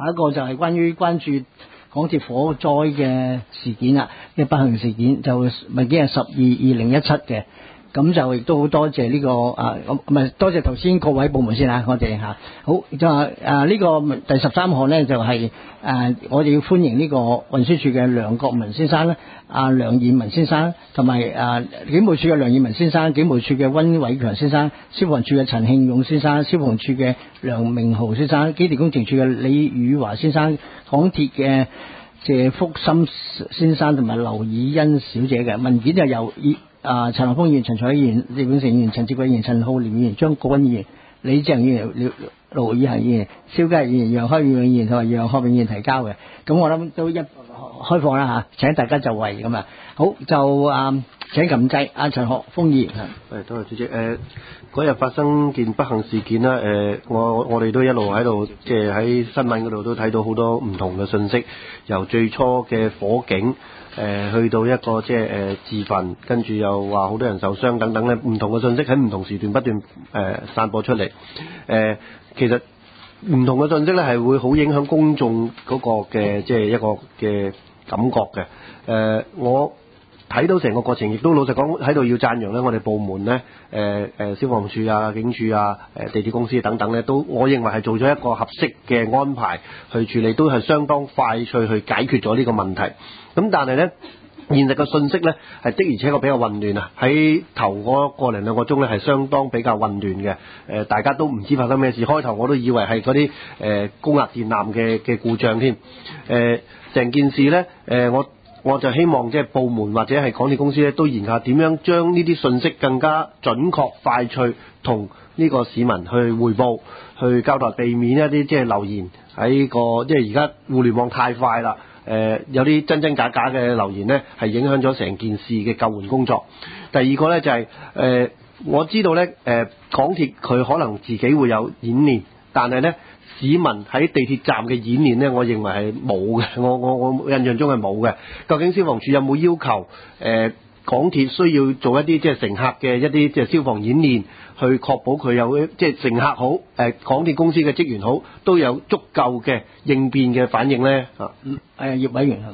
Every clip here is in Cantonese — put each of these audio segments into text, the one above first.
下一個就係關注港鐵火災嘅事件啦，嘅不幸事件就咪幾日12/2017嘅。咁就亦都好多謝呢個唔係多謝頭先各位部門先啊，我哋嚇好就話呢個第13項呢，就係我哋要歡迎呢個運輸署嘅梁國文先生啦，梁燕文先生，同埋警務處嘅梁燕文先生，警務處嘅溫偉強先生，消防處嘅陳慶勇先生，消防處嘅梁明豪先生，機電工程處嘅李宇華先生，港鐵嘅謝福森先生同埋劉以欣小姐嘅文件就由陳學鋒議員、陳彩議員、葉永成議員、陳志偉議員、陳浩廉議員、張國鈞議員、李志恒議員、盧以恒議員、蕭嘉儀議員、楊開永議員同埋楊學永議員提交嘅，咁我諗都開放啦嚇，請大家就位咁啊。好就請撳掣，陳學鋒議員。 多謝主席。嗰日發生件不幸事件啦，我哋都一路喺度，即係喺新聞嗰度都睇到好多唔同嘅信息，由最初嘅火警，去到一個即係自焚，跟住又話好多人受傷等等咧，唔同嘅信息喺唔同時段不斷散播出嚟。其實唔同嘅信息咧係會好影響公眾嗰個嘅即係一個嘅感覺嘅。我睇到成個過程，亦都老實講喺度要讚揚咧，我哋部門咧，消防處啊、警署啊、地鐵公司等等咧，都我認為係做咗一個合適嘅安排去處理，都係相當快脆去解決咗呢個問題。咁但係咧，現實嘅信息咧係的而且確比較混亂啊！喺頭嗰個零兩個鐘咧係相當比較混亂嘅，大家都唔知發生咩事。開頭我都以為係嗰啲高壓電纜嘅故障添。成件事咧，我就希望即係部門或者係港鐵公司咧，都研究點樣將呢啲信息更加準確快脆同呢個市民去匯報、去交代，避免一啲即係流言喺個，即係而家互聯網太快啦。有啲真真假假嘅留言呢，係影響咗成件事嘅救援工作。第二個呢，就係我知道呢，港鐵佢可能自己會有演練，但係呢，市民喺地鐵站嘅演練呢，我認為係冇嘅。我印象中係冇嘅。究竟消防處有冇要求港鐵需要做一啲即係乘客嘅一啲即係消防演練，去確保佢有即係乘客好，港鐵公司嘅職員好，都有足夠嘅應變嘅反應呢？ 葉委員。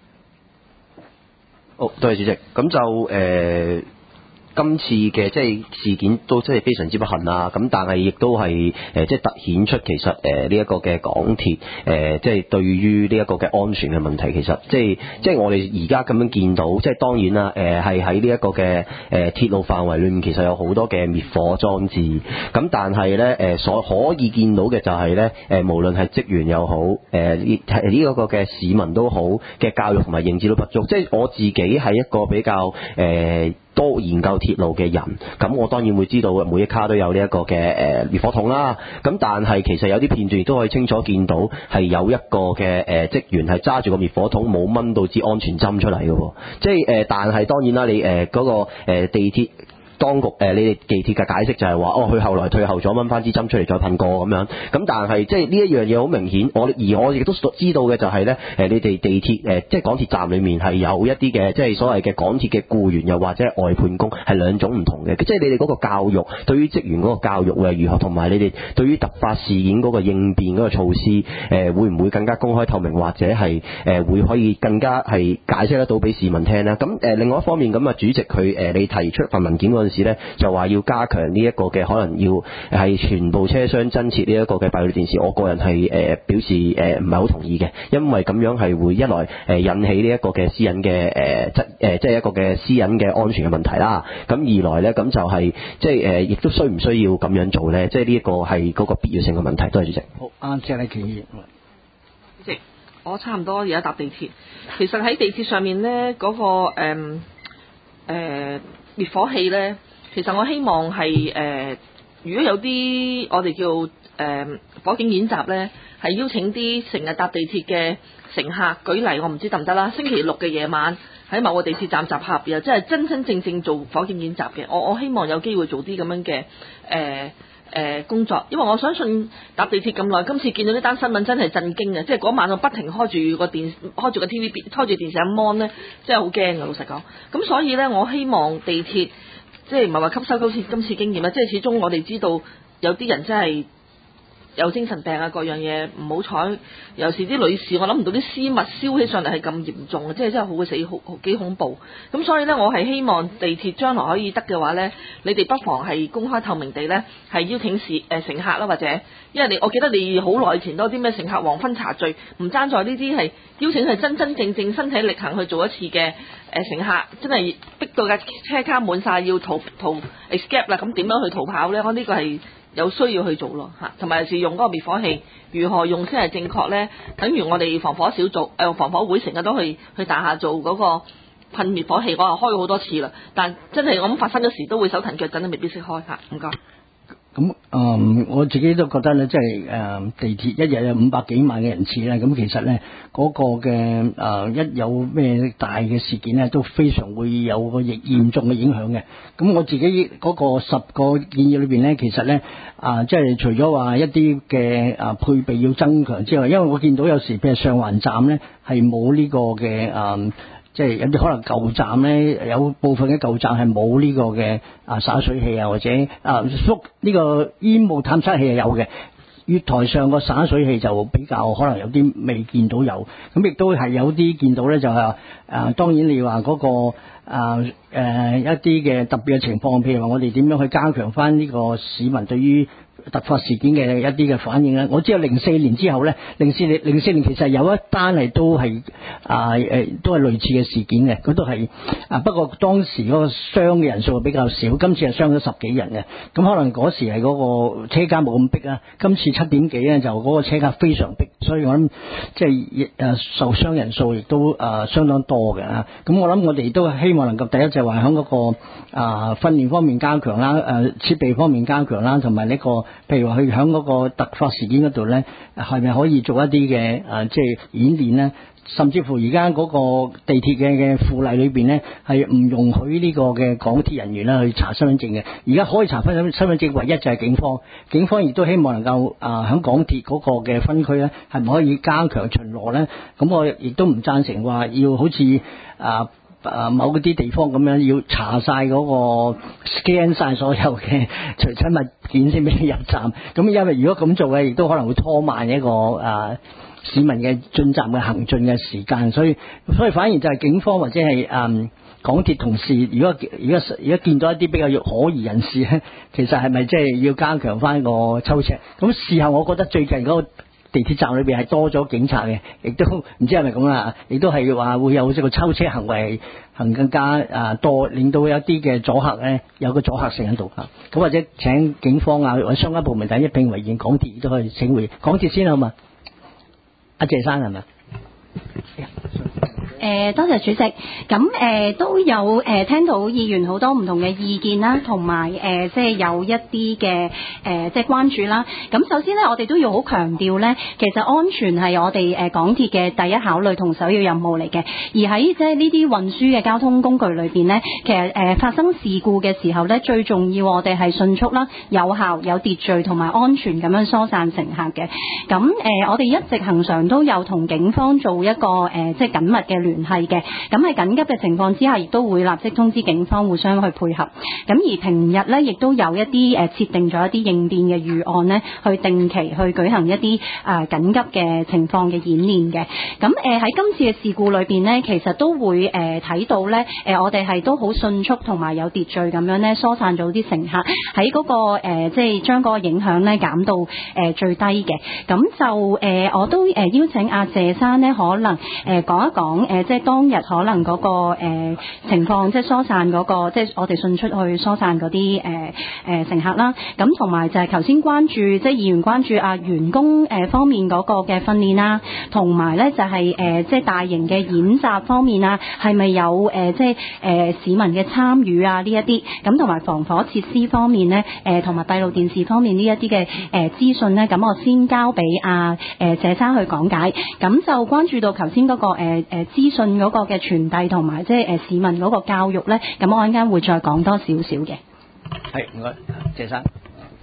好，多謝主席。咁就今次嘅即係事件都真係非常之不幸啦，咁但係亦都係即係凸顯出其實呢一個嘅港鐵即係對於呢一個嘅安全嘅問題，其實即係我哋而家咁樣見到，即係當然啦，係喺呢一個嘅鐵路範圍裏面，其實有好多嘅滅火裝置，咁但係咧所可以見到嘅就係咧無論係職員又好，呢一個嘅市民都好嘅教育同埋認知都不足，即係我自己係一個比較多研究鐵路嘅人，咁我當然會知道每一卡都有呢一個嘅滅火筒啦。咁但係其實有啲片段亦都可以清楚見到係有一個嘅職員係揸住個滅火筒冇掹到支安全針出嚟嘅喎。即係但係當然啦，你嗰個地鐵當局你哋地鐵嘅解釋就係話佢後來退後咗掹翻支針出嚟再噴過咁樣。咁但係即係呢一樣嘢好明顯，而我亦都知道嘅就係咧你哋地鐵即係港鐵站裏面係有一啲嘅即係所謂嘅港鐵嘅僱員又或者係外判工係兩種唔同嘅，即係你哋嗰個教育對於職員嗰個教育會係如何，同埋你哋對於突發事件嗰個應變嗰個措施會唔會更加公開透明，或者係會可以更加係解釋得到俾市民聽咧？咁另外一方面咁主席佢你提出份文件嗰陣時咧，就話要加強呢一個嘅可能要係全部車廂增設呢一個嘅閉路電視，我個人係表示唔係好同意嘅，因為咁樣係會一來引起呢一個嘅私隱嘅即係一個嘅私隱嘅安全嘅問題啦。咁二來咧咁就係即係亦都需唔需要咁樣做咧？即係呢一個係嗰個必要性嘅問題。多謝主席。 好，謝麗瓊議員。 主席，我差唔多而家搭地鐵，其實喺地鐵上面咧嗰個滅火器咧，其實我希望係如果有啲我哋叫火警演習咧，係邀請啲成日搭地鐵嘅乘客，舉例我唔知得唔得啦，星期六嘅夜晚喺某個地鐵站集合，又即係真真正正做火警演習嘅，我希望有機會做啲咁樣嘅工作，因為我相信搭地鐵咁耐，今次見到呢單新聞真係震驚嘅，即係嗰晚我不停開住個 TV 開住電視咁 mon 咧，真係好驚嘅，老實講。咁所以咧，我希望地鐵即係唔係話吸收今次經驗啦，即係始終我哋知道有啲人真係有精神病啊各樣嘢唔好彩，尤其是啲女士，我諗唔到啲絲襪燒起上嚟係咁嚴重啊，即係真係好鬼死好幾恐怖。咁所以呢，我係希望地鐵將來可以得嘅話呢，你哋不妨係公開透明地呢，係邀請乘客啦，或者因為我記得你好耐前都有啲咩乘客黃昏茶聚，唔爭在呢啲係邀請係真真正正身體力行去做一次嘅乘客，真係逼到架車卡滿晒要逃 escape 啦，咁點樣去逃跑呢？我呢個係有需要去做咯嚇，同埋有時用嗰個滅火器如何用先係正確呢？等於我哋防火小組防火會成日都去大廈做嗰個噴滅火器，我又開過好多次啦，但真係我諗發生嗰時都會手騰腳震，都未必識開嚇。唔該。 咁我自己都覺得咧，即係地鐵一日有500幾萬嘅人次咧，咁其實咧嗰個嘅一有咩大嘅事件咧，都非常會有個嚴重嘅影響嘅。咁我自己嗰個10個建議裏邊咧，其實咧即係除咗話一啲嘅配備要增強之外，因為我見到有時譬如上環站咧係冇呢個嘅即係有啲可能舊站咧，有部分嘅舊站係冇呢個嘅灑水器啊，或者呢個煙霧探測器係有嘅。月台上個灑水器就比較可能有啲未見到有，咁亦都係有啲見到咧，就係當然你話嗰個一啲嘅特別嘅情況，譬如話我哋點樣去加強翻呢個市民對於突發事件嘅一啲嘅反應咧。我知道04年之後咧，04年其實有一單係都係都係類似嘅事件嘅，佢都係不過當時嗰個傷嘅人數比較少，今次係傷咗10幾人嘅。咁可能嗰時係嗰個車卡冇咁逼啊，今次7點幾咧就嗰個車卡非常逼，所以我諗即係受傷人數亦都相當多嘅啊。咁我諗我哋都希望能夠第一就係話喺嗰個訓練方面加強啦，設備方面加強啦，同埋呢個譬如話去喺嗰個突發事件嗰度咧，係咪可以做一啲嘅即係演練咧？甚至乎而家嗰個地鐵嘅附例裏邊咧，係唔容許呢個嘅港鐵人員咧去查身份證嘅。而家可以查身份證，唯一就係警方亦都希望能夠喺港鐵嗰個嘅分區咧，係咪可以加強巡邏咧？咁我亦都唔贊成話要好似某嗰啲地方咁樣要查晒嗰個 scan 晒所有嘅隨身物件先俾你入站。咁因為如果咁做嘅，亦都可能會拖慢一個市民嘅進站嘅行進嘅時間，所以反而就係警方或者係港鐵同事，如果見到一啲比較可疑人士咧，其實係咪即係要加強翻個抽尺？咁事後我覺得最近嗰個地鐵站裏邊係多咗警察嘅，亦都唔知係咪咁啦，亦都係話會有即個抽車行為行更加多，令到有啲嘅阻嚇咧有個阻嚇性喺度啊。咁或者請警方或者相關部門第一並為然，港鐵都可以請回港鐵先好嘛？阿謝生係咪？ 多謝主席。咁都有聽到議員好多唔同嘅意見啦，同埋即係有一啲嘅即係關注啦。咁首先呢，我哋都要好強調呢，其實安全係我哋港鐵嘅第一考慮同首要任務嚟嘅。而喺即係呢啲運輸嘅交通工具裏邊呢，其實發生事故嘅時候呢，最重要我哋係迅速啦、有效、有秩序同埋安全咁樣疏散乘客嘅。咁我哋一直恆常都有同警方做一個即係緊密嘅聯繫嘅。咁喺緊急嘅情況之下，亦都會立即通知警方互相去配合。咁而平日呢，亦都有一啲設定咗一啲應變嘅預案呢，去定期去舉行一啲緊急嘅情況嘅演練嘅。咁喺今次嘅事故裏邊呢，其實都會睇到呢，我哋係都好迅速同埋有秩序咁樣呢，疏散咗啲乘客喺嗰個即係將嗰個影響呢減到最低嘅。咁就我都邀請阿謝生呢，可能講一講即係當日可能嗰個情況，即係疏散嗰個，即係我哋迅速去疏散嗰啲乘客啦。咁同埋就係頭先關注，即係議員關注員工方面嗰個嘅訓練啦，同埋咧就係即係大型嘅演習方面啊，係咪有即係市民嘅參與啊呢一啲？咁同埋防火設施方面咧，同埋閉路電視方面呢一啲嘅資訊咧，咁我先交俾謝生去講解。咁就關注到頭先嗰個資訊嗰個嘅傳遞同埋即係市民嗰個教育咧，咁我陣間會再講多少少嘅。 係，唔該，謝生。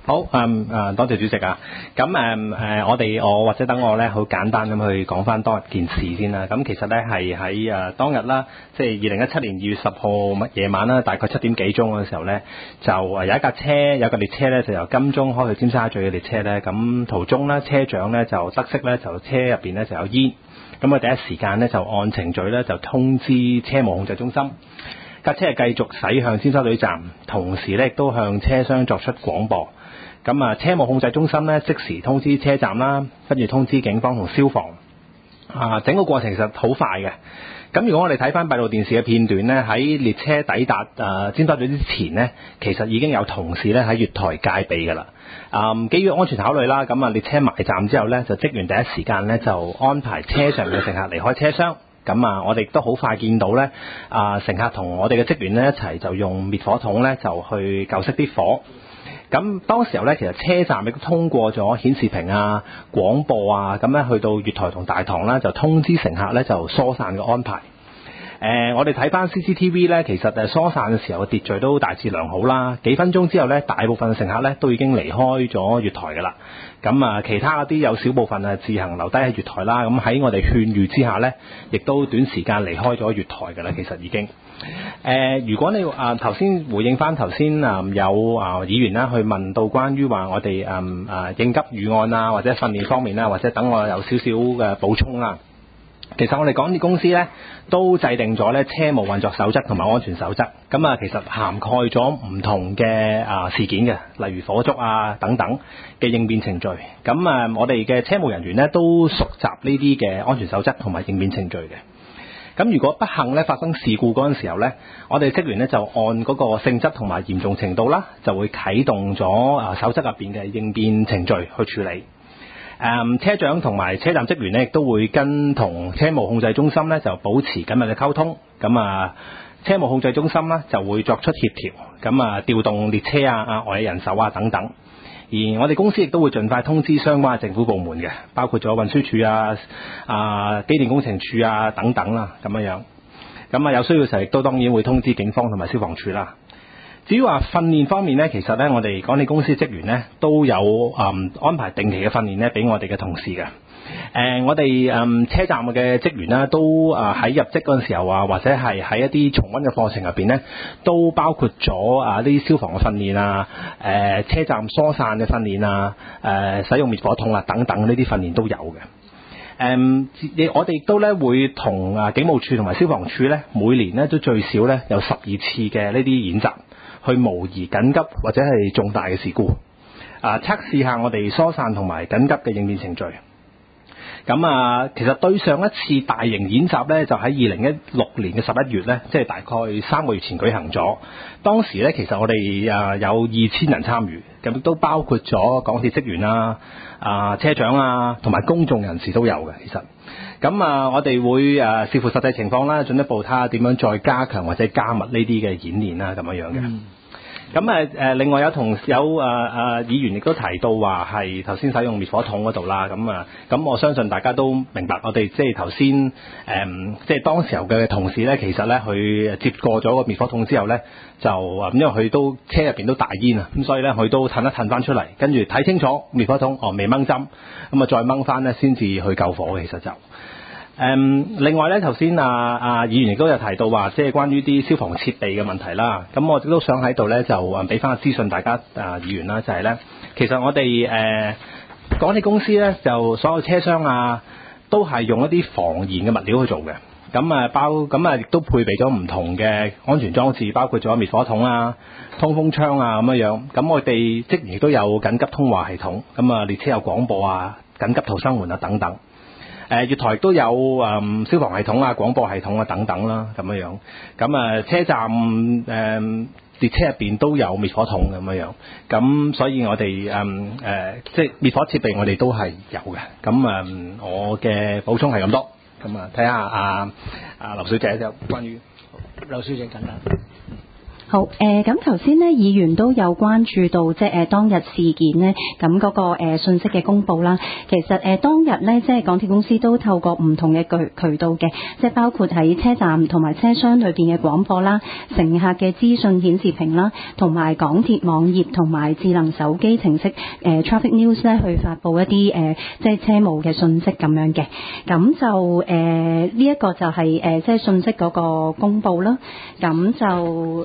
好，多謝主席啊。咁我或者等我咧，好簡單咁去講翻當日件事先啦。咁其實咧係喺當日啦，即係2017年2月10號夜晚啦，大概7點幾鐘嘅時候咧，就有一架車，有架列車咧，就由金鐘開去尖沙咀嘅列車咧。咁途中咧，車長咧就得悉咧，就車入邊咧就有煙。咁第一時間咧就按程序咧就通知車務控制中心。架車係繼續駛向尖沙咀站，同時咧亦都向車廂作出廣播。咁車務控制中心咧即時通知車站啦，跟住通知警方同消防。整個過程其實好快嘅。咁如果我哋睇翻閉路電視嘅片段咧，喺列車抵達尖沙咀之前咧，其實已經有同事咧喺月台戒備㗎啦。基於安全考慮啦，咁列車埋站之後咧，就職員第一時間咧就安排車上嘅乘客離開車廂。咁我哋都好快見到咧，乘客同我哋嘅職員咧一齊就用滅火筒咧就去救熄啲火。咁當時候咧，其實車站亦都通過咗顯示屏啊、廣播啊，咁咧去到月台同大堂啦，就通知乘客咧就疏散嘅安排。我哋睇翻 CCTV 咧，其實疏散嘅時候嘅秩序都大致良好啦。幾分鐘之後咧，大部分嘅乘客咧都已經離開咗月台㗎啦。咁其他嗰啲有少部分自行留低喺月台啦。咁喺我哋勸喻之下咧，亦都短時間離開咗月台㗎啦。其實已經。如果你頭先回應翻頭先有議員啦去問到關於話我哋應急預案啊，或者訓練方面啦，或者等我有少少嘅補充啦。其實我哋港鐵公司咧都制定咗咧車務運作守則同埋安全守則，咁其實涵蓋咗唔同嘅事件嘅，例如火燭啊等等嘅應變程序。咁我哋嘅車務人員咧都熟習呢啲嘅安全守則同埋應變程序嘅。咁如果不幸咧發生事故嗰陣時候咧，我哋職員咧就按嗰個性質同埋嚴重程度啦，就會啟動咗守則入邊嘅應變程序去處理。車長同埋車站職員咧亦都會跟同車務控制中心咧就保持緊密嘅溝通。咁車務控制中心咧就會作出協調，咁調動列車額外嘅人手等等。而我哋公司亦都會盡快通知相關嘅政府部門嘅，包括咗運輸署機電工程署等等啦，咁樣。咁有需要嘅時候亦都當然會通知警方同埋消防處啦。至於話訓練方面咧，其實咧我哋港鐵公司職員咧都有安排定期嘅訓練咧俾我哋嘅同事嘅。我哋車站嘅職員咧都喺入職嗰陣時候或者係喺一啲重溫嘅課程入邊咧，都包括咗啲消防嘅訓練車站疏散嘅訓練使用滅火筒等等呢啲訓練都有嘅。我哋亦都咧會同警務處同埋消防處咧每年咧都最少咧有12次嘅呢啲演習，去模擬緊急或者係重大嘅事故，測試下我哋疏散同埋緊急嘅應變程序。咁其實對上一次大型演習咧，就喺2016年嘅11月咧，即係大概3個月前舉行咗。當時咧，其實我哋有2000人參與，咁都包括咗港鐵職員車長同埋公眾人士都有嘅。其實，咁我哋會視乎實際情況啦，進一步睇下點樣再加強或者加密呢啲嘅演練啦，咁樣嘅。咁另外有議員亦都提到話係頭先使用滅火筒嗰度啦，咁我相信大家都明白，我哋即係頭先即係當時候嘅同事咧，其實咧佢接過咗個滅火筒之後咧，就因為佢都車入邊都大煙咁所以咧佢都褪一褪翻出嚟，跟住睇清楚滅火筒未掹針，咁再掹翻咧先至去救火嘅，其實就。另外咧，頭先議員亦都有提到話，即係關於啲消防設備嘅問題啦。咁我亦都想喺度咧，就俾翻個資訊大家議員啦，就係咧，其實我哋港鐵公司咧，就所有車廂都係用一啲防燃嘅物料去做嘅。咁亦都配備咗唔同嘅安全裝置，包括咗滅火筒通風窗咁樣。咁我哋職員亦都有緊急通話系統，咁列車有廣播緊急逃生門等等。月台都有消防系統廣播系統等等啦，咁樣。咁車站列車入邊都有滅火筒咁樣。咁所以我哋即係滅火設備我哋都係有嘅。咁我嘅補充係咁多。咁睇下劉小姐就關於劉小姐簡單。 好，咁頭先呢，議員都有關注到即係當日事件呢，咁嗰個信息嘅公佈啦。其實當日呢，即係港鐵公司都透過唔同嘅渠道嘅，即係包括喺車站同埋車廂裏邊嘅廣播啦、乘客嘅資訊顯示屏啦，同埋港鐵網頁同埋智能手機程式Traffic News 咧去發布一啲即係車務嘅信息咁樣嘅。咁就呢一個就係即係信息嗰個公佈啦。咁就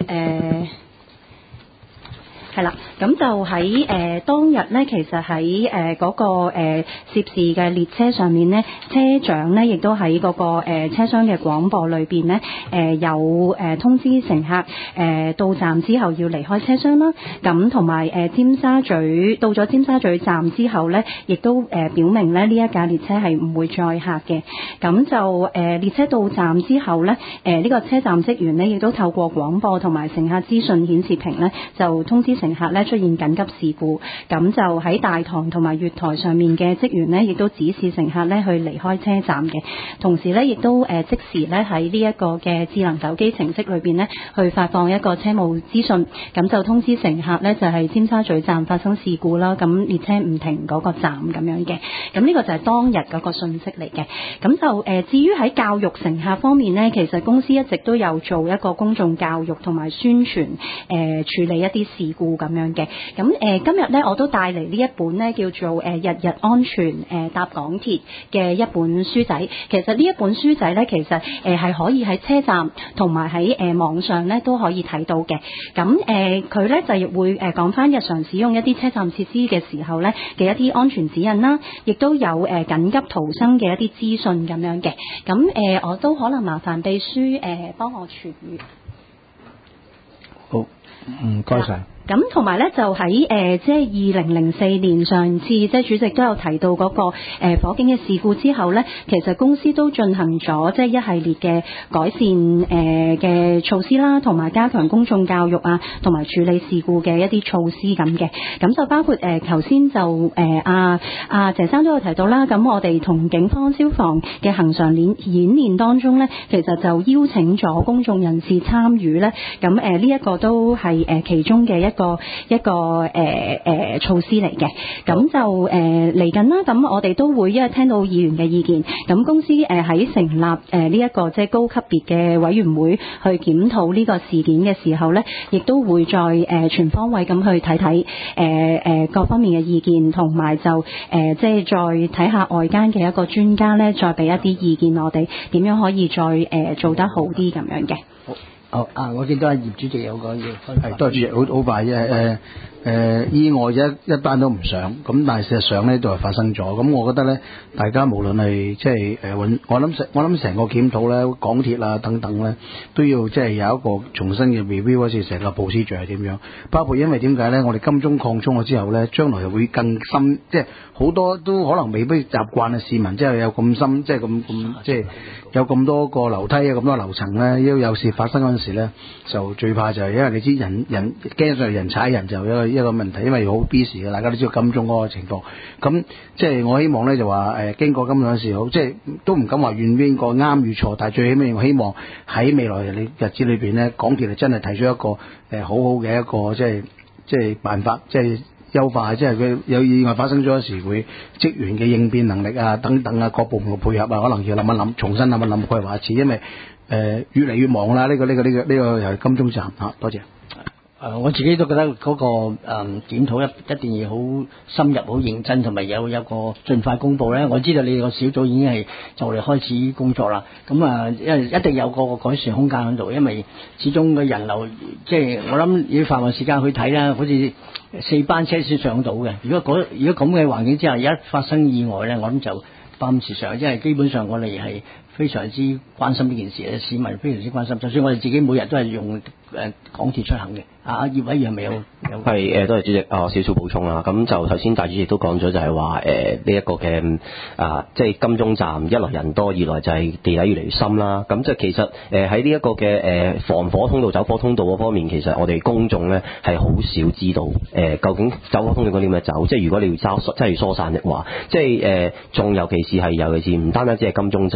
係啦，咁就喺當日咧，其實喺嗰個涉事嘅列車上面咧，車長咧亦都喺嗰個車廂嘅廣播裏邊咧，有通知乘客到站之後要離開車廂啦。咁同埋尖沙咀到咗尖沙咀站之後咧，亦都表明咧呢一架列車係唔會載客嘅。咁就列車到站之後咧，呢個車站職員咧亦都透過廣播同埋乘客資訊顯示屏咧，就通知乘客咧出現緊急事故，咁就喺大堂同埋月台上面嘅職員咧，亦都指示乘客咧去離開車站嘅。同時咧，亦都即時咧喺呢一個嘅智能手機程式裏邊咧，去發放一個車務資訊，咁就通知乘客咧就係尖沙咀站發生事故啦，咁列車唔停嗰個站咁樣嘅。咁呢個就係當日嗰個信息嚟嘅。咁就至於喺教育乘客方面咧，其實公司一直都有做一個公眾教育同埋宣傳處理一啲事故咁樣嘅。咁今日咧我都帶嚟呢一本咧叫做日日安全搭港鐵嘅一本書仔。其實呢一本書仔咧，其實係可以喺車站同埋喺網上咧都可以睇到嘅。咁佢咧就會講翻日常使用一啲車站設施嘅時候咧嘅一啲安全指引啦，亦都有緊急逃生嘅一啲資訊咁樣嘅。咁我都可能麻煩秘書幫我傳閱。 好，唔該晒。 咁同埋咧就喺即係2004年上次即係主席都有提到嗰個火警嘅事故之後咧，其實公司都進行咗即係一系列嘅改善嘅措施啦，同埋加強公眾教育啊，同埋處理事故嘅一啲措施咁嘅。咁就包括頭先就謝生都有提到啦。咁我哋同警方消防嘅恆常演練當中咧，其實就邀請咗公眾人士參與咧。咁呢一個都係其中嘅一個措施嚟嘅。咁就嚟緊啦。咁我哋都會因為聽到議員嘅意見，咁公司喺成立呢一個即係高級別嘅委員會去檢討呢個事件嘅時候咧，亦都會再全方位咁去睇睇各方面嘅意見，同埋就即係再睇下外間嘅一個專家咧，再俾一啲意見我哋點樣可以再做得好啲咁樣嘅。 好我見到阿葉主席有個嘢分享。 係，多謝主席，好快啫。意外一單都唔想，咁但係事實上咧都係發生咗。咁我覺得咧，大家無論係即係我諗成個檢討咧，港鐵啊等等咧，都要即係有一個重新嘅 review 好似成個 procedure 係點樣。包括因為點解咧？我哋金鐘擴充咗之後咧，將來會更深，即係好多都可能未必習慣嘅市民，即係有咁深，即係咁即係有咁多個樓梯啊，咁多樓層咧，有事發生嗰陣時咧，就最怕就係因為你知人驚上人踩人就一個問題，因為好 busy 嘅，大家都知道金鐘嗰個情況。咁即係我希望咧就話經過今次事好，即係都唔敢話怨邊個啱與錯，但係最起碼我希望喺未來嘅日子裏邊咧，港鐵係真係提出一個好好嘅一個即係辦法，即係優化，即係佢有意外發生咗時會職員嘅應變能力啊等等啊，各部門嘅配合啊，可能要諗一諗，重新諗一諗規劃一次，因為越嚟越忙啦，呢個又係金鐘站嚇，多謝。 我自己都覺得嗰個檢討一定要好深入、好認真，同埋有個盡快公佈咧。我知道你哋個小組已經係就嚟開始工作啦。咁因為一定有個改善空間喺度，因為始終個人流即係我諗要繁忙時間去睇啦，好似4班車先上到嘅。如果咁嘅環境之下，一發生意外咧，我諗就不堪設想，因為基本上我哋係非常之關心呢件事，市民非常之關心。就算我哋自己每日都係用港鐵出行嘅。葉委員係咪有？ 係多謝主席，少少補充啦。咁就頭先大主席都講咗，就係話呢一個嘅即係金鐘站一來人多，二來就係地底越嚟越深啦。咁即係其實喺呢一個嘅防火通道、走火通道嗰方面，其實我哋公眾咧係好少知道究竟走火通道嗰啲點樣走。即係如果你要真係疏散嘅話，即係仲尤其是唔單單只係金鐘站，係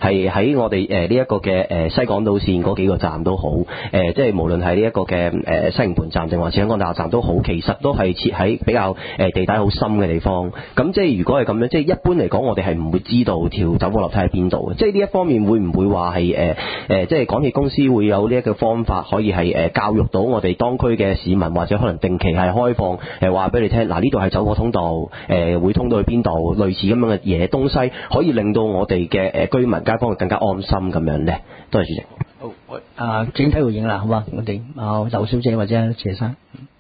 係喺我哋呢一個嘅西港島線嗰幾個站都好，即係無論係呢一個嘅西營盤站定或者香港大學站都好，其實都係設喺比較地底好深嘅地方。咁即係如果係咁樣，即係一般嚟講，我哋係唔會知道條走火樓梯喺邊度嘅。即係呢一方面會唔會話係即係港鐵公司會有呢一個方法可以係教育到我哋當區嘅市民，或者可能定期係開放話俾你聽，嗱呢度係走火通道，會通到去邊度，類似咁樣嘅嘢東西，可以令到我哋嘅居民街坊更加安心咁樣咧。多謝主席。 好，整體回應啦，好嘛？我哋劉小姐或者謝生。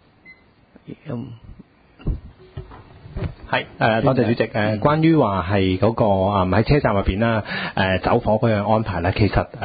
係多謝主席。關於話係嗰個喺車站入邊啦，走火嗰樣安排咧，其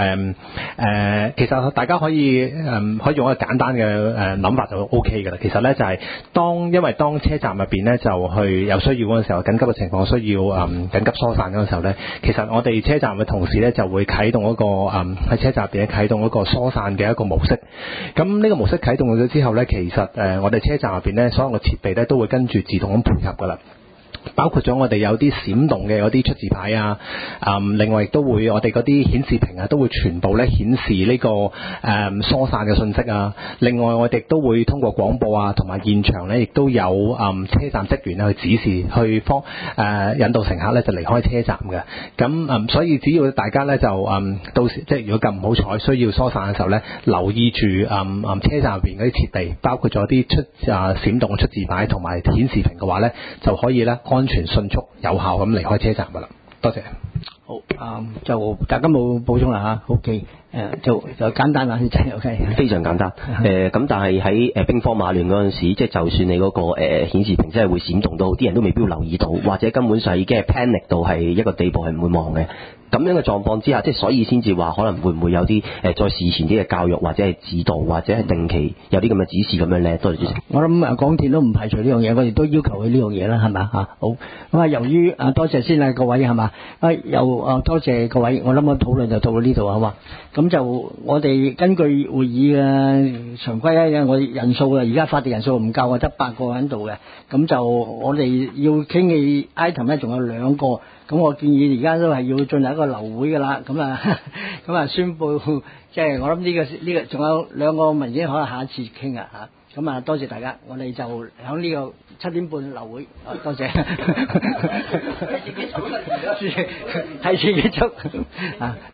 實大家可以用一個簡單嘅諗法就 O K 㗎啦。其實咧就係因為當車站入邊咧就去有需要嗰陣時候，緊急嘅情況需要緊急疏散嗰陣時候咧，其實我哋車站嘅同事咧就會啟動一個喺車站入邊啟動一個疏散嘅一個模式。咁呢個模式啟動咗之後咧，其實我哋車站入邊咧所有嘅設備咧都會跟住自動咁配合㗎啦。包括咗我哋有啲閃動嘅嗰啲出字牌啊，另外亦都會我哋嗰啲顯示屏啊，都會全部咧顯示呢個疏散嘅信息啊。另外我哋都會通過廣播啊，同埋現場咧亦都有車站職員去指示，去引導乘客咧就離開車站嘅。咁所以只要大家咧就到時即係如果咁唔好彩需要疏散嘅時候咧，留意住車站入邊嗰啲設備，包括咗啲閃動嘅出字牌同埋顯示屏嘅話咧，就可以咧安全、迅速、有效咁離開車站噶啦。多謝。 好，就大家冇補充啦嚇。OK，就簡單啦，真係 OK。 非常簡單。咁但係喺兵荒馬亂嗰陣時，即係就算你嗰個顯示屏真係會閃動到，啲人都未必會留意到，或者根本上已經係 panic 到係一個地步係唔會望嘅。咁樣嘅狀況之下，即係所以先至話可能會唔會有啲再事前啲嘅教育，或者係指導，或者係定期有啲咁嘅指示咁樣咧。多謝主席。 我諗港鐵都唔排除呢樣嘢，我哋都要求佢呢樣嘢啦，係咪嚇？好咁由於多謝先各位係嘛？又多謝各位，我諗個討論就到呢度啊嘛。咁就我哋根據會議嘅常規咧，我哋人數而家法定人數唔夠，得8個喺度嘅。咁就我哋要傾嘅 item 咧，仲有2個。咁我建議而家都係要進行一個流會㗎啦。咁宣佈，即係我諗呢個仲有2個文件可能下一次傾啊嚇。咁多謝大家，我哋就喺呢個7點半流會。多謝。提前結束啊！